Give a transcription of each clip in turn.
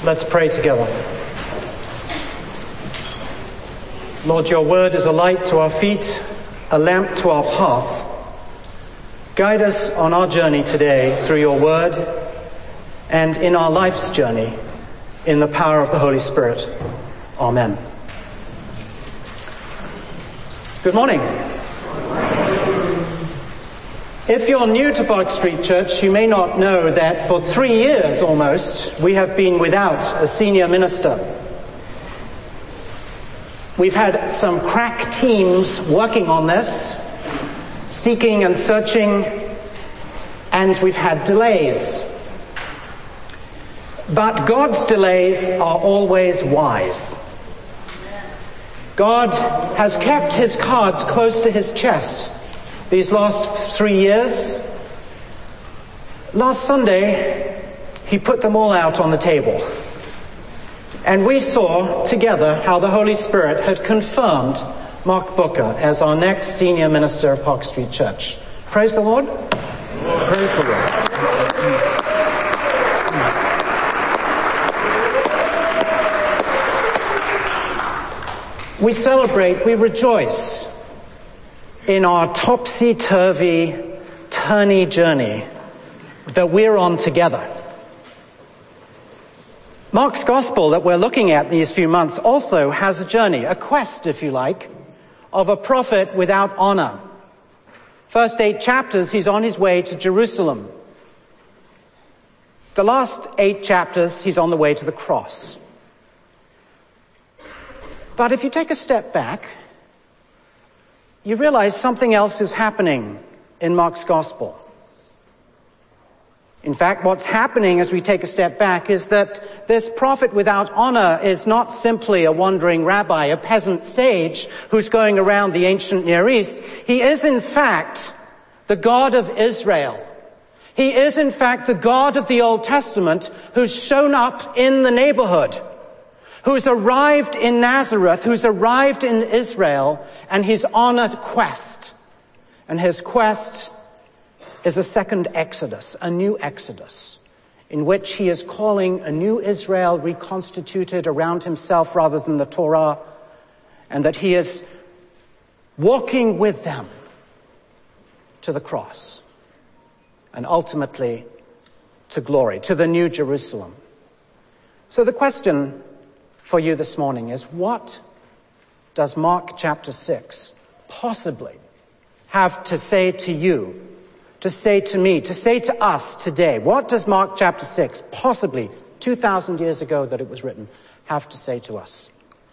Let's pray together. Lord, your word is a light to our feet, a lamp to our path. Guide us on our journey today through your word and in our life's journey in the power of the Holy Spirit. Amen. Good morning. If you're new to Park Street Church, you may not know that for 3 years almost, we have been without a senior minister. We've had some crack teams working on this, seeking and searching, and we've had delays. But God's delays are always wise. God has kept his cards close to his chest these last 3 years. Last Sunday, he put them all out on the table. And we saw together how the Holy Spirit had confirmed Mark Booker as our next senior minister of Park Street Church. Praise the Lord. Praise the Lord. We celebrate, we rejoice in our topsy-turvy, turny journey that we're on together. Mark's Gospel that we're looking at these few months also has a journey, a quest, if you like, of a prophet without honor. First 8 chapters, he's on his way to Jerusalem. The last 8 chapters, he's on the way to the cross. But if you take a step back, you realize something else is happening in Mark's Gospel. In fact, what's happening as we take a step back is that this prophet without honor is not simply a wandering rabbi, a peasant sage who's going around the ancient Near East. He is, in fact, the God of Israel. He is, in fact, the God of the Old Testament who's shown up in the neighborhood, who's arrived in Nazareth, who's arrived in Israel, and he's on a quest. And his quest is a second Exodus, a new Exodus, in which he is calling a new Israel reconstituted around himself rather than the Torah, and that he is walking with them to the cross, and ultimately to glory, to the New Jerusalem. So the question for you this morning is, what does Mark chapter 6 possibly have to say to you, to say to me, to say to us today? What does Mark chapter 6, possibly 2,000 years ago that it was written, have to say to us?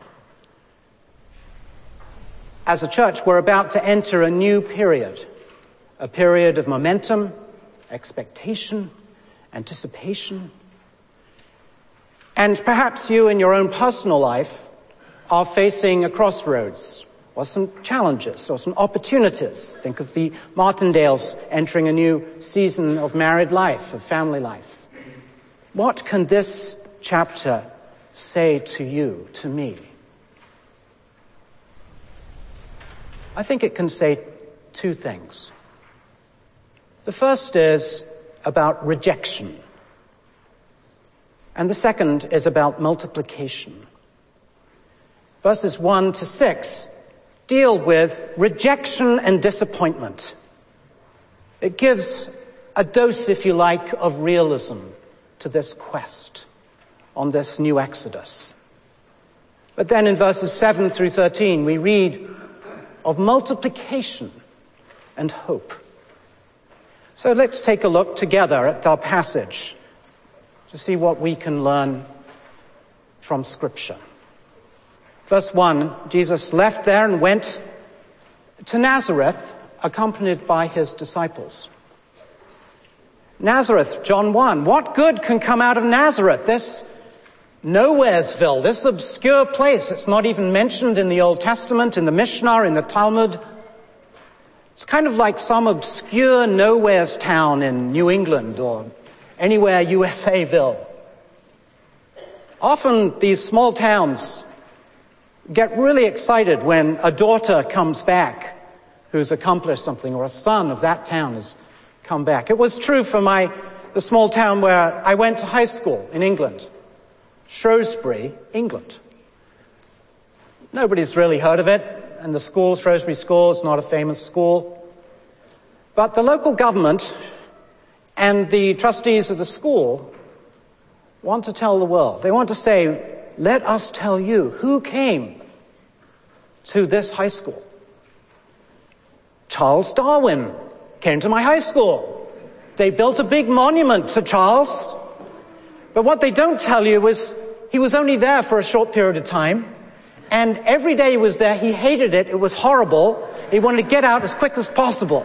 As a church, we're about to enter a new period, a period of momentum, expectation, anticipation. And perhaps you in your own personal life are facing a crossroads, or some challenges, or some opportunities. Think of the Martindales entering a new season of married life, of family life. What can this chapter say to you, to me? I think it can say 2 things. The first is about rejection. And the second is about multiplication. Verses 1 to 6 deal with rejection and disappointment. It gives a dose, if you like, of realism to this quest on this new Exodus. But then in verses 7 through 13, we read of multiplication and hope. So let's take a look together at our passage to see what we can learn from Scripture. Verse 1, Jesus left there and went to Nazareth, accompanied by his disciples. Nazareth, John 1. What good can come out of Nazareth? This Nowheresville, this obscure place. It's not even mentioned in the Old Testament, in the Mishnah, in the Talmud. It's kind of like some obscure nowheres town in New England or anywhere USAville. Often these small towns get really excited when a daughter comes back who's accomplished something, or a son of that town has come back. It was true for the small town where I went to high school in England, Shrewsbury, England. Nobody's really heard of it, and the school, Shrewsbury School, is not a famous school. But the local government and the trustees of the school want to tell the world. They want to say, let us tell you who came to this high school. Charles Darwin came to my high school. They built a big monument to Charles. But what they don't tell you is he was only there for a short period of time. And every day he was there, he hated it. It was horrible. He wanted to get out as quick as possible.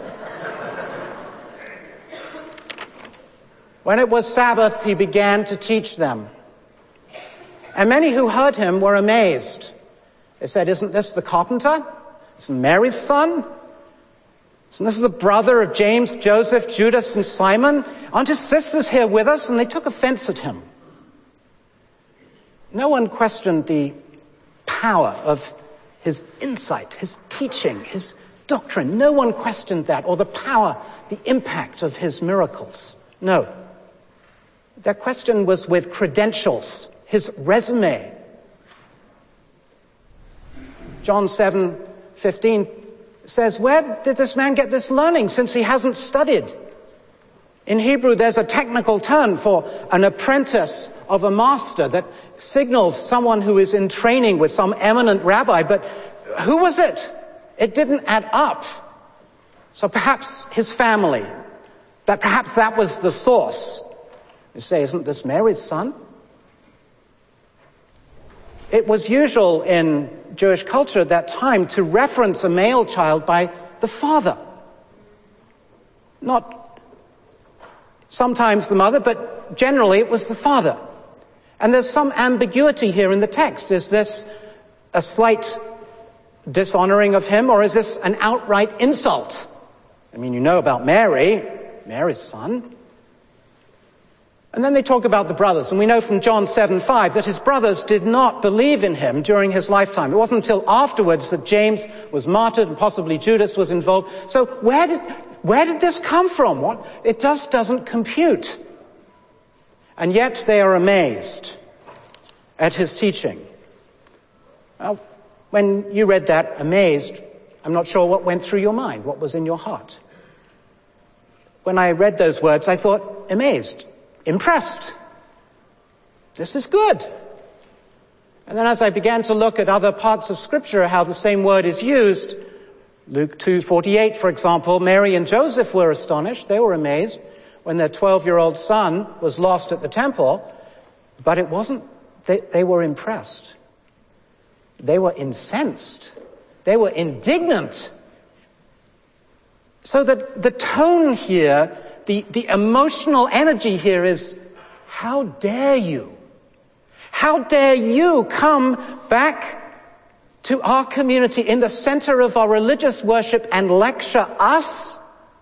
When it was Sabbath, he began to teach them. And many who heard him were amazed. They said, isn't this the carpenter? Isn't Mary's son? Isn't this the brother of James, Joseph, Judas, and Simon? Aren't his sisters here with us? And they took offense at him. No one questioned the power of his insight, his teaching, his doctrine. No one questioned that, or the power, the impact of his miracles. No. Their question was with credentials, his resume. John 7:15 says, where did this man get this learning since he hasn't studied? In Hebrew, there's a technical term for an apprentice of a master that signals someone who is in training with some eminent rabbi. But who was it? It didn't add up. So perhaps his family, that perhaps that was the source. You say, isn't this Mary's son? It was usual in Jewish culture at that time to reference a male child by the father. Not sometimes the mother, but generally it was the father. And there's some ambiguity here in the text. Is this a slight dishonoring of him, or is this an outright insult? I mean, you know about Mary's son. And then they talk about the brothers, and we know from John 7:5 that his brothers did not believe in him during his lifetime. It wasn't until afterwards that James was martyred and possibly Judas was involved. So where did this come from? It just doesn't compute. And yet they are amazed at his teaching. Well, when you read that, amazed, I'm not sure what went through your mind, what was in your heart. When I read those words, I thought, amazed. Impressed. This is good. And then as I began to look at other parts of Scripture, how the same word is used, Luke 2:48, for example, Mary and Joseph were astonished. They were amazed when their 12-year-old son was lost at the temple. But it wasn't, they were impressed. They were incensed. They were indignant. So that the tone here, the emotional energy here is, how dare you? How dare you come back to our community in the center of our religious worship and lecture us?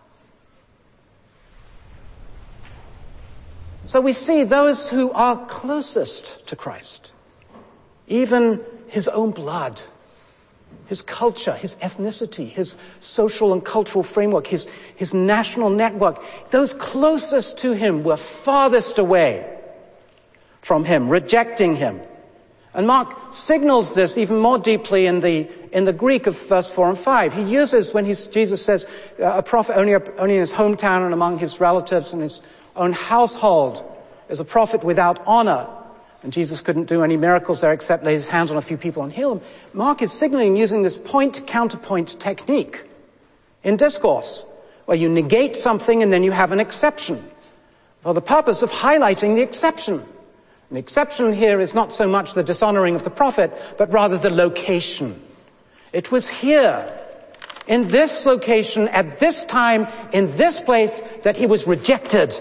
So we see those who are closest to Christ, even his own blood, his culture, his ethnicity, his social and cultural framework, his national network. Those closest to him were farthest away from him, rejecting him. And Mark signals this even more deeply in the Greek of verse 4 and 5. He uses, when Jesus says a prophet only in his hometown and among his relatives and his own household is a prophet without honor. And Jesus couldn't do any miracles there except lay his hands on a few people and heal them. Mark is signaling using this point-counterpoint technique in discourse, where you negate something and then you have an exception, for the purpose of highlighting the exception. And the exception here is not so much the dishonoring of the prophet, but rather the location. It was here, in this location, at this time, in this place, that he was rejected.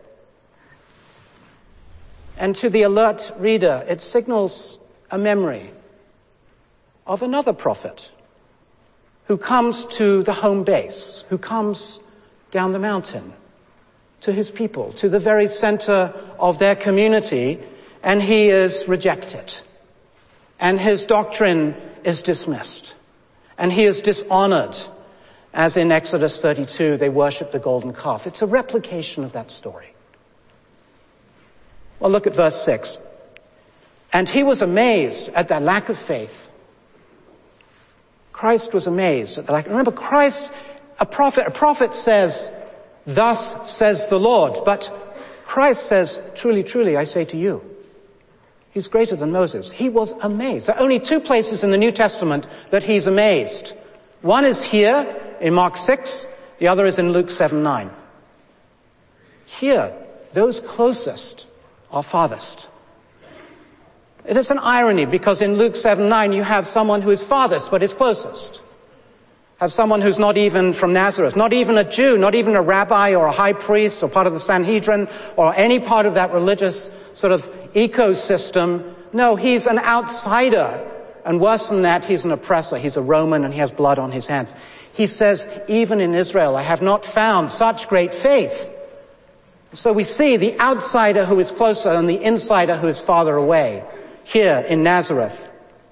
And to the alert reader, it signals a memory of another prophet who comes to the home base, who comes down the mountain to his people, to the very center of their community, and he is rejected. And his doctrine is dismissed. And he is dishonored, as in Exodus 32, they worship the golden calf. It's a replication of that story. Well, look at verse 6. And he was amazed at that lack of faith. Christ was amazed at the lack. Remember, Christ, a prophet says, "Thus says the Lord." But Christ says, "Truly, truly, I say to you." He's greater than Moses. He was amazed. There are only two places in the New Testament that he's amazed. One is here in Mark 6. The other is in Luke 7:9. Here, those closest are farthest. It is an irony because in Luke 7:9 you have someone who is farthest but is closest. Have someone who's not even from Nazareth, not even a Jew, not even a rabbi or a high priest or part of the Sanhedrin or any part of that religious sort of ecosystem. No, he's an outsider. And worse than that, he's an oppressor. He's a Roman and he has blood on his hands. He says, even in Israel, I have not found such great faith. So we see the outsider who is closer and the insider who is farther away here in Nazareth.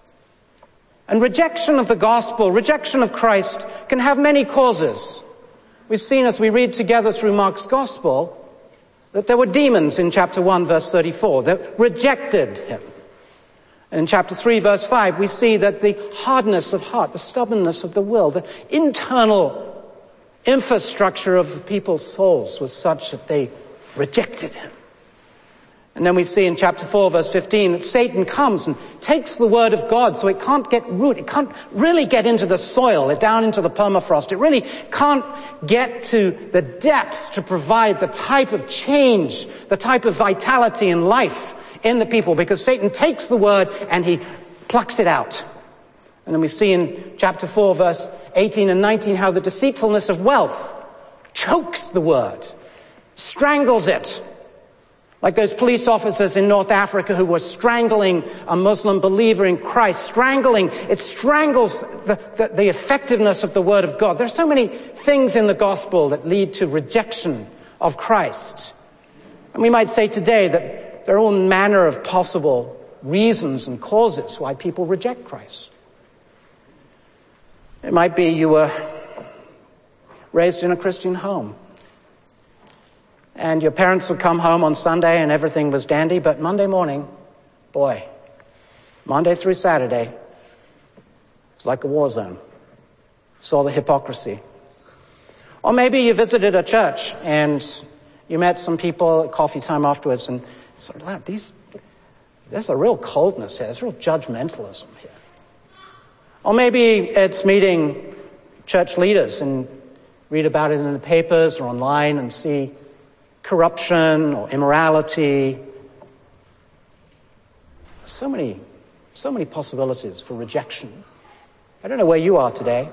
And rejection of the gospel, rejection of Christ can have many causes. We've seen as we read together through Mark's gospel that there were demons in chapter 1 verse 34 that rejected him. And in chapter 3 verse 5 we see that the hardness of heart, the stubbornness of the will, the internal infrastructure of the people's souls was such that they rejected him. And then we see in chapter 4 verse 15 that Satan comes and takes the word of God so it can't get root. It can't really get into the soil, down into the permafrost. It really can't get to the depths to provide the type of change, the type of vitality and life in the people, because Satan takes the word and he plucks it out. And then we see in chapter 4 verse 18 and 19 how the deceitfulness of wealth chokes the word, strangles it. Like those police officers in North Africa who were strangling a Muslim believer in Christ. It strangles the effectiveness of the Word of God. There are so many things in the gospel that lead to rejection of Christ. And we might say today that there are all manner of possible reasons and causes why people reject Christ. It might be you were raised in a Christian home. And your parents would come home on Sunday and everything was dandy, but Monday morning, boy, Monday through Saturday, it's like a war zone. Saw the hypocrisy. Or maybe you visited a church and you met some people at coffee time afterwards and said, wow, there's a real coldness here, there's real judgmentalism here. Or maybe it's meeting church leaders and read about it in the papers or online and see corruption or immorality. So many possibilities for rejection. I don't know where you are today.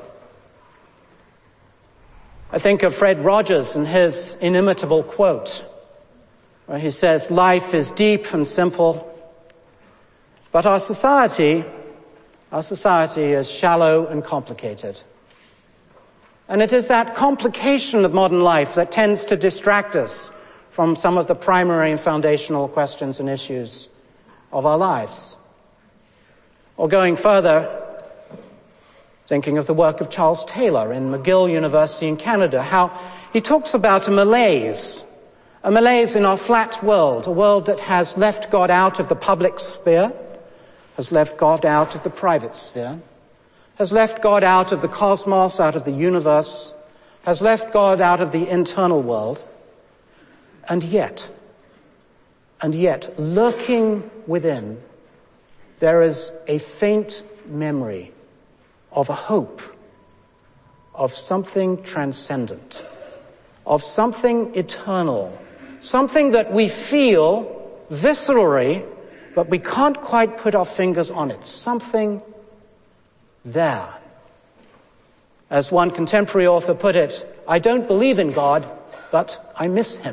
I think of Fred Rogers and his inimitable quote, where he says, life is deep and simple, but our society is shallow and complicated. And it is that complication of modern life that tends to distract us from some of the primary and foundational questions and issues of our lives. Or going further, thinking of the work of Charles Taylor in McGill University in Canada, how he talks about a malaise in our flat world, a world that has left God out of the public sphere, has left God out of the private sphere, has left God out of the cosmos, out of the universe, has left God out of the internal world. And yet, lurking within, there is a faint memory of a hope, of something transcendent, of something eternal, something that we feel viscerally, but we can't quite put our fingers on it, something there. As one contemporary author put it, I don't believe in God, but I miss him.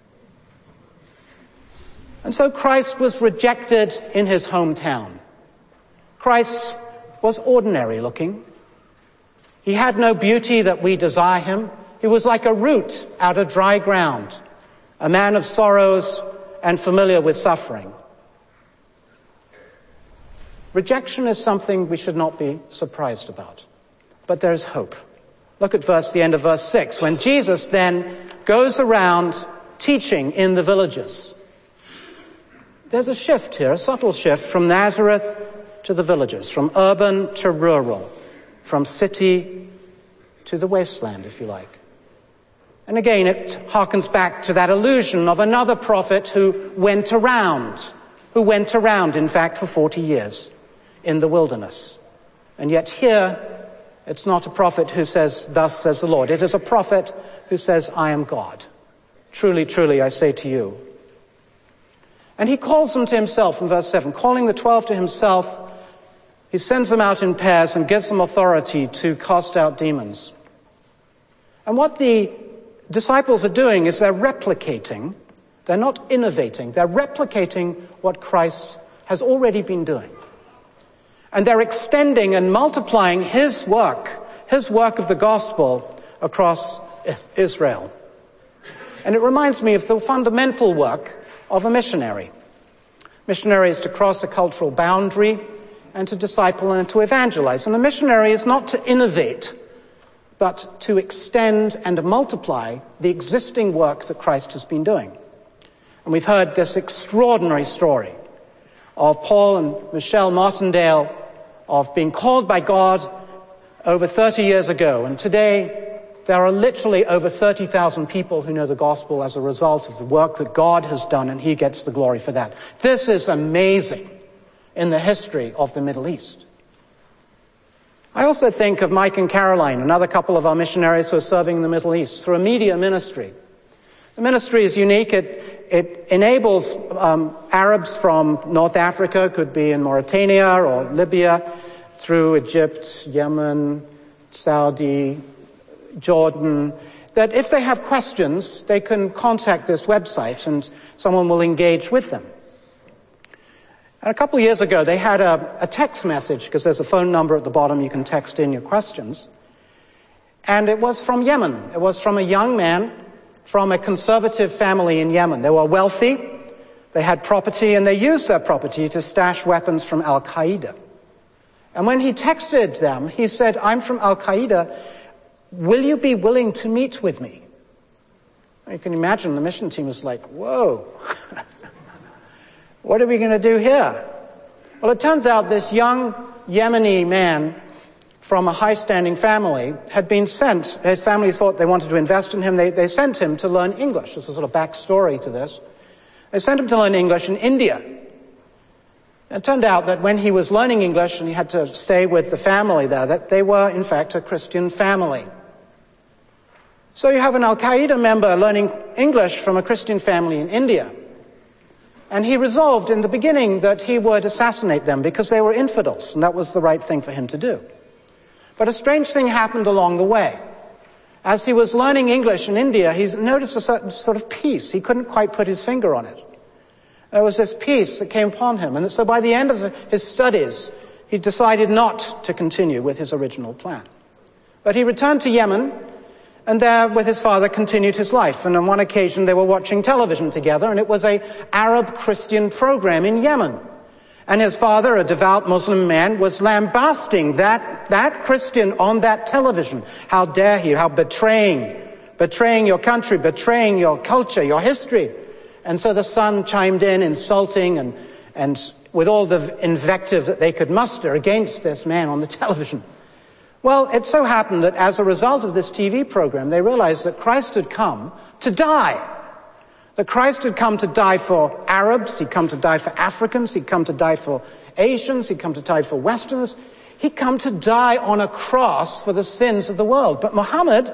And so Christ was rejected in his hometown. Christ was ordinary looking. He had no beauty that we desire him. He was like a root out of dry ground, a man of sorrows and familiar with suffering. Rejection is something we should not be surprised about. But there's hope. Look at the end of verse 6, when Jesus then goes around teaching in the villages. There's a shift here, a subtle shift from Nazareth to the villages, from urban to rural, from city to the wasteland, if you like. And again, it harkens back to that illusion of another prophet who went around, in fact, for 40 years in the wilderness. And yet here, it's not a prophet who says, "Thus says the Lord." It is a prophet who says, "I am God. Truly, truly, I say to you." And he calls them to himself in verse 7. Calling the 12 to himself, he sends them out in pairs and gives them authority to cast out demons. And what the disciples are doing is they're replicating, they're not innovating, they're replicating what Christ has already been doing. And they're extending and multiplying his work of the gospel across Israel. And it reminds me of the fundamental work of a missionary. Missionary is to cross a cultural boundary and to disciple and to evangelize. And a missionary is not to innovate, but to extend and multiply the existing work that Christ has been doing. And we've heard this extraordinary story of Paul and Michelle Martindale, of being called by God over 30 years ago. And today, there are literally over 30,000 people who know the gospel as a result of the work that God has done, and he gets the glory for that. This is amazing in the history of the Middle East. I also think of Mike and Caroline, another couple of our missionaries who are serving in the Middle East, through a media ministry. The ministry is unique. It enables Arabs from North Africa, could be in Mauritania or Libya, through Egypt, Yemen, Saudi, Jordan, that if they have questions, they can contact this website and someone will engage with them. And a couple of years ago, they had a text message, because there's a phone number at the bottom, you can text in your questions. And it was from Yemen. It was from a young man from a conservative family in Yemen. They were wealthy, they had property, and they used their property to stash weapons from Al-Qaeda. And when he texted them, he said, "I'm from Al-Qaeda. Will you be willing to meet with me?" You can imagine the mission team was like, whoa, what are we going to do here? Well, it turns out this young Yemeni man from a high-standing family had been sent. His family thought they wanted to invest in him. They sent him to learn English. There's a sort of backstory to this. They sent him to learn English in India. It turned out that when he was learning English and he had to stay with the family there, that they were, in fact, a Christian family. So you have an Al-Qaeda member learning English from a Christian family in India. And he resolved in the beginning that he would assassinate them because they were infidels, and that was the right thing for him to do. But a strange thing happened along the way. As he was learning English in India, he noticed a certain sort of peace. He couldn't quite put his finger on it. There was this peace that came upon him. And so by the end of his studies, he decided not to continue with his original plan. But he returned to Yemen, and there with his father continued his life. And on one occasion they were watching television together, and it was an Arab Christian program in Yemen. And his father, a devout Muslim man, was lambasting that Christian on that television. How dare he, how betraying your country, betraying your culture, your history. And so the son chimed in, insulting and with all the invective that they could muster against this man on the television. Well, it so happened that as a result of this TV program, they realized that Christ had come to die. That Christ had come to die for Arabs, he'd come to die for Africans, he'd come to die for Asians, he'd come to die for Westerners. He'd come to die on a cross for the sins of the world. But Muhammad,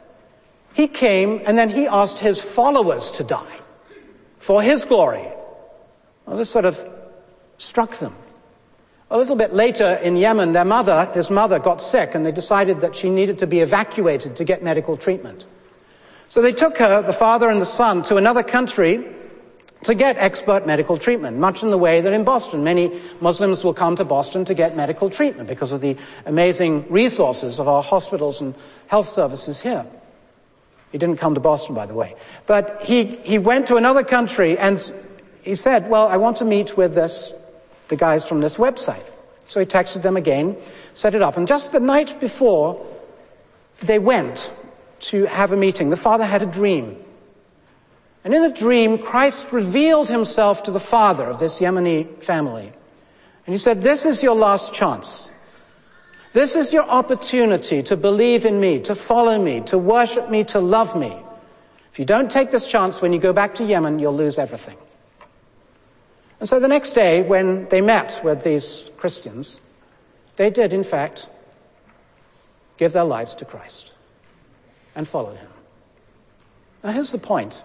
he came and then he asked his followers to die for his glory. Well, this sort of struck them. A little bit later in Yemen, his mother got sick, and they decided that she needed to be evacuated to get medical treatment. So they took her, the father and the son, to another country to get expert medical treatment, much in the way that in Boston, many Muslims will come to Boston to get medical treatment because of the amazing resources of our hospitals and health services here. He didn't come to Boston, by the way. But he went to another country and he said, well, I want to meet with the guys from this website. So he texted them again, set it up. And just the night before they went to have a meeting, the father had a dream. And in a dream, Christ revealed himself to the father of this Yemeni family. And he said, this is your last chance. This is your opportunity to believe in me, to follow me, to worship me, to love me. If you don't take this chance, when you go back to Yemen, you'll lose everything. And so the next day, when they met with these Christians, they did, in fact, give their lives to Christ and follow him. Now here's the point.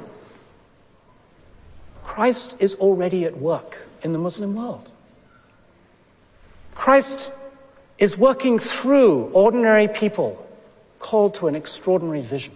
Christ is already at work in the Muslim world. Christ is working through ordinary people called to an extraordinary vision.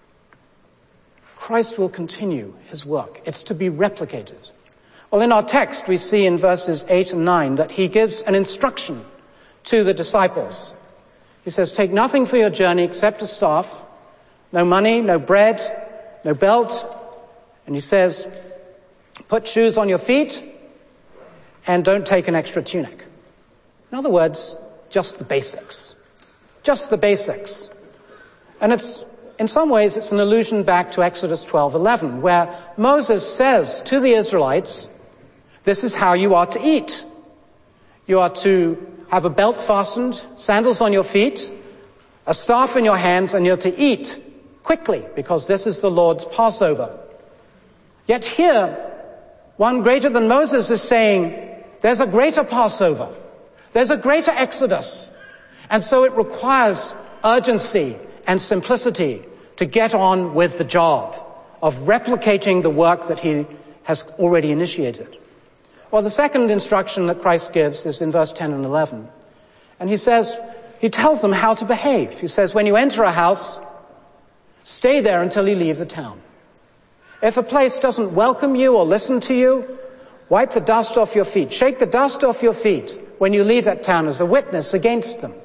Christ will continue his work. It's to be replicated. Well, in our text, we see in verses 8 and 9 that he gives an instruction to the disciples. He says, take nothing for your journey except a staff, no money, no bread, no belt. And he says, put shoes on your feet and don't take an extra tunic. In other words, just the basics. Just the basics. And in some ways, it's an allusion back to Exodus 12:11, where Moses says to the Israelites, this is how you are to eat. You are to have a belt fastened, sandals on your feet, a staff in your hands, and you're to eat quickly, because this is the Lord's Passover. Yet here, one greater than Moses is saying, there's a greater Passover. There's a greater Exodus. And so it requires urgency and simplicity to get on with the job of replicating the work that he has already initiated. Well, the second instruction that Christ gives is in verse 10 and 11. And he tells them how to behave. He says, when you enter a house, stay there until you leave the town. If a place doesn't welcome you or listen to you, wipe the dust off your feet. Shake the dust off your feet when you leave that town as a witness against them.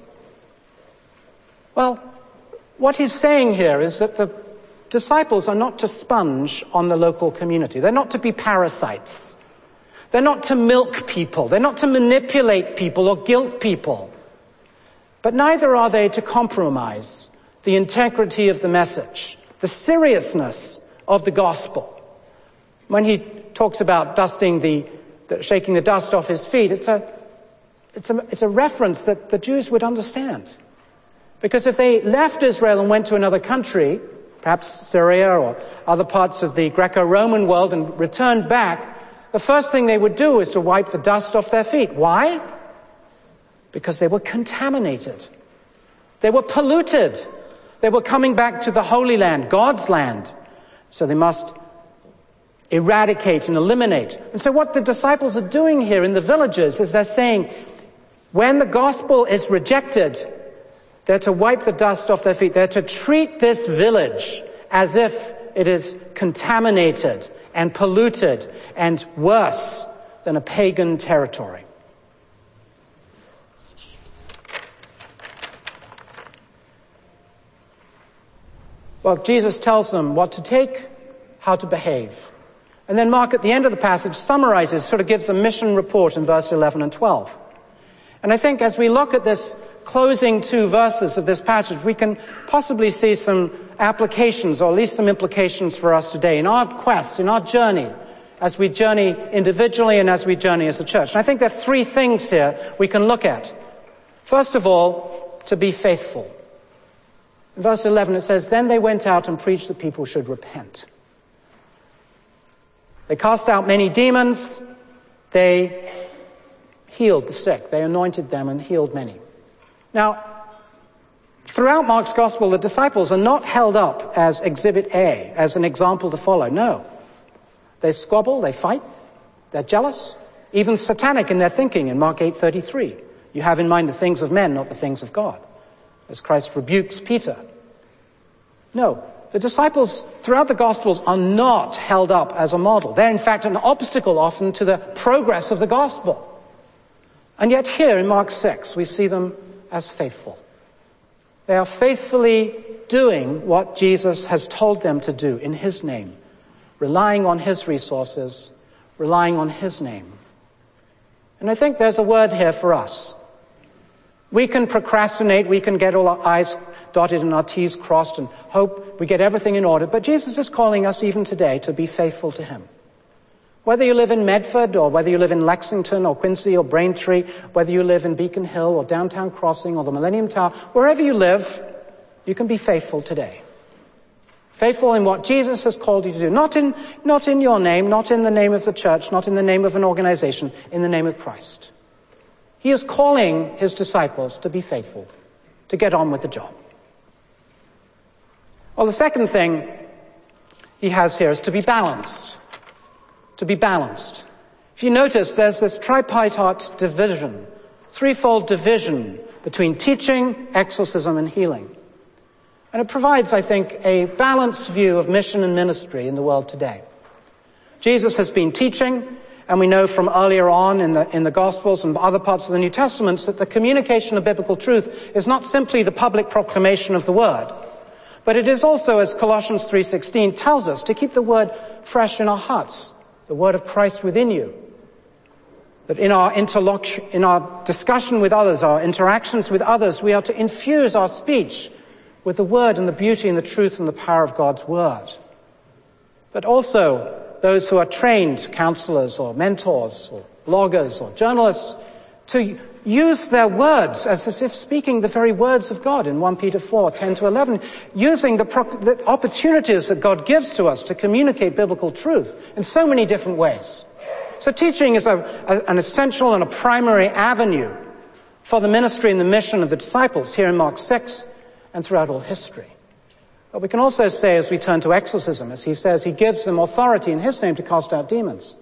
Well, what he's saying here is that the disciples are not to sponge on the local community. They're not to be parasites. They're not to milk people. They're not to manipulate people or guilt people. But neither are they to compromise the integrity of the message, the seriousness of the gospel. When he talks about shaking the dust off his feet, it's a reference that the Jews would understand. Because if they left Israel and went to another country, perhaps Syria or other parts of the Greco-Roman world, and returned back, the first thing they would do is to wipe the dust off their feet. Why? Because they were contaminated. They were polluted. They were coming back to the Holy Land, God's land. So they must eradicate and eliminate. And so what the disciples are doing here in the villages is they're saying, when the gospel is rejected, they're to wipe the dust off their feet. They're to treat this village as if it is contaminated and polluted and worse than a pagan territory. Well, Jesus tells them what to take, how to behave. And then Mark, at the end of the passage, summarizes, sort of gives a mission report in verse 11 and 12. And I think as we look at this closing two verses of this passage, we can possibly see some applications, or at least some implications for us today in our quest, in our journey, as we journey individually and as we journey as a church. And I think there are three things here we can look at. First of all, to be faithful. In verse 11 it says, then they went out and preached that people should repent. They cast out many demons. They healed the sick. They anointed them and healed many. Now, throughout Mark's gospel, the disciples are not held up as exhibit A, as an example to follow. No. They squabble, they fight, they're jealous, even satanic in their thinking in Mark 8:33. You have in mind the things of men, not the things of God, as Christ rebukes Peter. No. The disciples throughout the Gospels are not held up as a model. They're in fact an obstacle often to the progress of the gospel. And yet here in Mark 6, we see them as faithful. They are faithfully doing what Jesus has told them to do in his name, relying on his resources, relying on his name. And I think there's a word here for us. We can procrastinate, we can get all our eyes dotted and our T's crossed and hope we get everything in order. But Jesus is calling us even today to be faithful to him. Whether you live in Medford or whether you live in Lexington or Quincy or Braintree, whether you live in Beacon Hill or Downtown Crossing or the Millennium Tower, wherever you live, you can be faithful today. Faithful in what Jesus has called you to do. Not in your name, not in the name of the church, not in the name of an organization, in the name of Christ. He is calling his disciples to be faithful, to get on with the job. Well, the second thing he has here is to be balanced. To be balanced. If you notice, there's this tripartite division, threefold division between teaching, exorcism, and healing. And it provides, I think, a balanced view of mission and ministry in the world today. Jesus has been teaching, and we know from earlier on in the Gospels and other parts of the New Testament that the communication of biblical truth is not simply the public proclamation of the Word, but it is also, as Colossians 3:16 tells us, to keep the Word fresh in our hearts, the Word of Christ within you. That in our discussion with others, our interactions with others, we are to infuse our speech with the Word and the beauty and the truth and the power of God's Word. But also those who are trained counselors or mentors or bloggers or journalists to use their words as if speaking the very words of God in 1 Peter 4:10-11, using the opportunities that God gives to us to communicate biblical truth in so many different ways. So teaching is an essential and a primary avenue for the ministry and the mission of the disciples here in Mark 6 and throughout all history. But we can also say, as we turn to exorcism, as he says, he gives them authority in his name to cast out demons.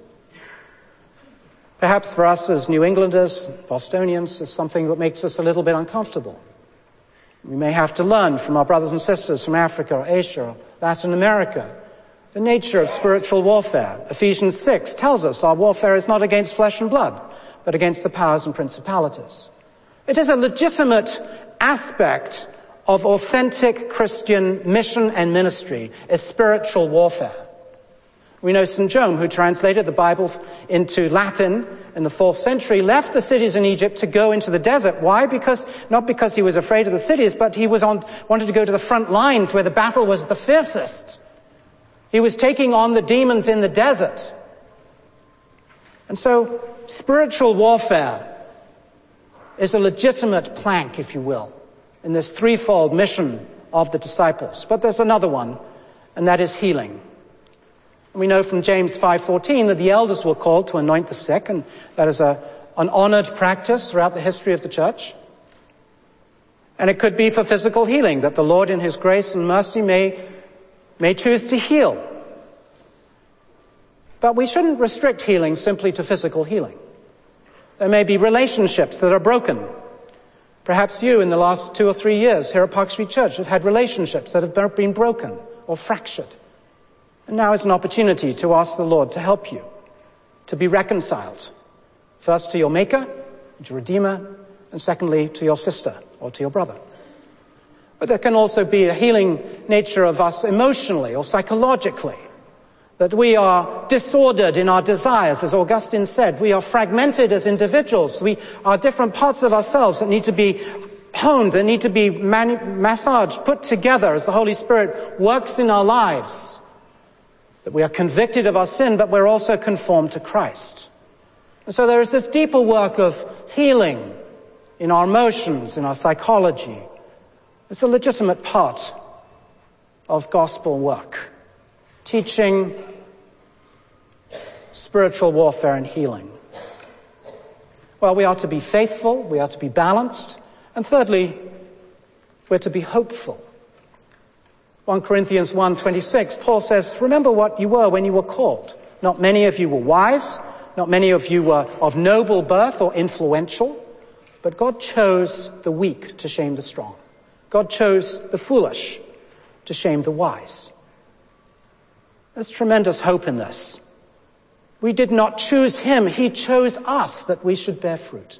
Perhaps for us as New Englanders, Bostonians, is something that makes us a little bit uncomfortable. We may have to learn from our brothers and sisters from Africa or Asia or Latin America the nature of spiritual warfare. Ephesians 6 tells us our warfare is not against flesh and blood, but against the powers and principalities. It is a legitimate aspect of authentic Christian mission and ministry, is spiritual warfare. We know St. Jerome, who translated the Bible into Latin in the 4th century, left the cities in Egypt to go into the desert. Why? Not because he was afraid of the cities, but he wanted to go to the front lines where the battle was the fiercest. He was taking on the demons in the desert. And so spiritual warfare is a legitimate plank, if you will, in this threefold mission of the disciples. But there's another one, and that is healing. We know from James 5:14 that the elders were called to anoint the sick, and that is an honored practice throughout the history of the church. And it could be for physical healing, that the Lord in his grace and mercy may choose to heal. But we shouldn't restrict healing simply to physical healing. There may be relationships that are broken. Perhaps you in the last 2 or 3 years here at Park Street Church have had relationships that have been broken or fractured. And now is an opportunity to ask the Lord to help you to be reconciled. First to your Maker, to your Redeemer, and secondly to your sister or to your brother. But there can also be a healing nature of us emotionally or psychologically. That we are disordered in our desires, as Augustine said. We are fragmented as individuals. We are different parts of ourselves that need to be honed, that need to be massaged, put together as the Holy Spirit works in our lives. That we are convicted of our sin, but we're also conformed to Christ. And so there is this deeper work of healing in our emotions, in our psychology. It's a legitimate part of gospel work. Teaching, spiritual warfare, and healing. Well, we are to be faithful, we are to be balanced, and thirdly, we're to be hopeful. 1 Corinthians 1:26, Paul says, remember what you were when you were called. Not many of you were wise, not many of you were of noble birth or influential, but God chose the weak to shame the strong. God chose the foolish to shame the wise. There's tremendous hope in this. We did not choose him. He chose us that we should bear fruit.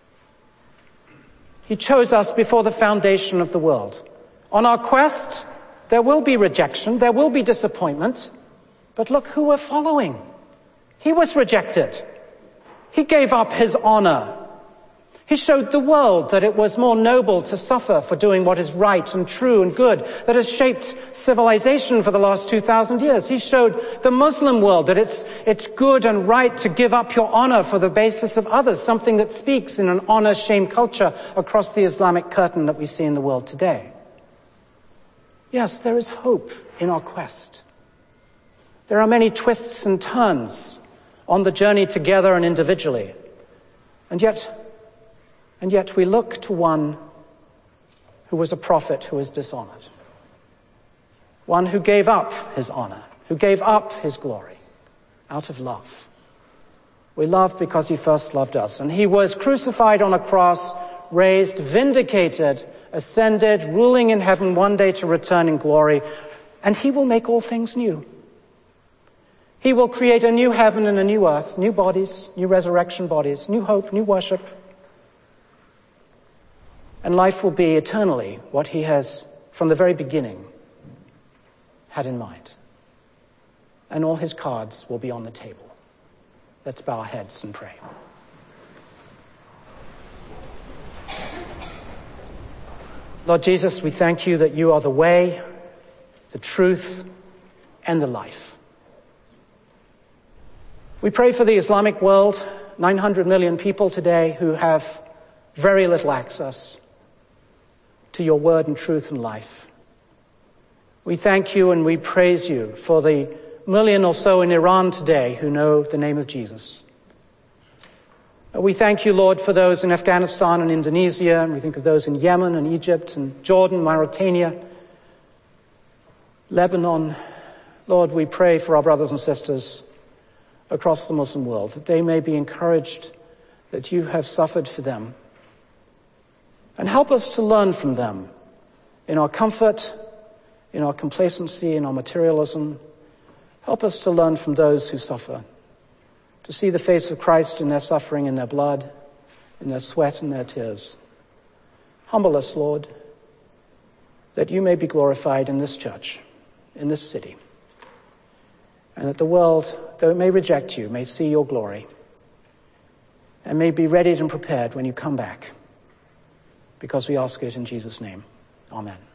He chose us before the foundation of the world. On our quest, there will be rejection, there will be disappointment, but look who we're following. He was rejected. He gave up his honor. He showed the world that it was more noble to suffer for doing what is right and true and good, that has shaped civilization for the last 2,000 years. He showed the Muslim world that it's good and right to give up your honor for the basis of others, something that speaks in an honor-shame culture across the Islamic curtain that we see in the world today. Yes, there is hope in our quest. There are many twists and turns on the journey together and individually. And yet we look to one who was a prophet who was dishonored. One who gave up his honor, who gave up his glory out of love. We love because he first loved us. And he was crucified on a cross, raised, vindicated, ascended, ruling in heaven one day to return in glory. And he will make all things new. He will create a new heaven and a new earth, new bodies, new resurrection bodies, new hope, new worship. And life will be eternally what he has, from the very beginning, had in mind. And all his cards will be on the table. Let's bow our heads and pray. Lord Jesus, we thank you that you are the way, the truth, and the life. We pray for the Islamic world, 900 million people today who have very little access to your word and truth and life. We thank you and we praise you for the million or so in Iran today who know the name of Jesus. We thank you, Lord, for those in Afghanistan and Indonesia, and we think of those in Yemen and Egypt and Jordan, Mauritania, Lebanon. Lord, we pray for our brothers and sisters across the Muslim world, that they may be encouraged that you have suffered for them. And help us to learn from them in our comfort, in our complacency, in our materialism. Help us to learn from those who suffer, to see the face of Christ in their suffering, in their blood, in their sweat and their tears. Humble us, Lord, that you may be glorified in this church, in this city, and that the world, though it may reject you, may see your glory and may be ready and prepared when you come back, because we ask it in Jesus' name. Amen.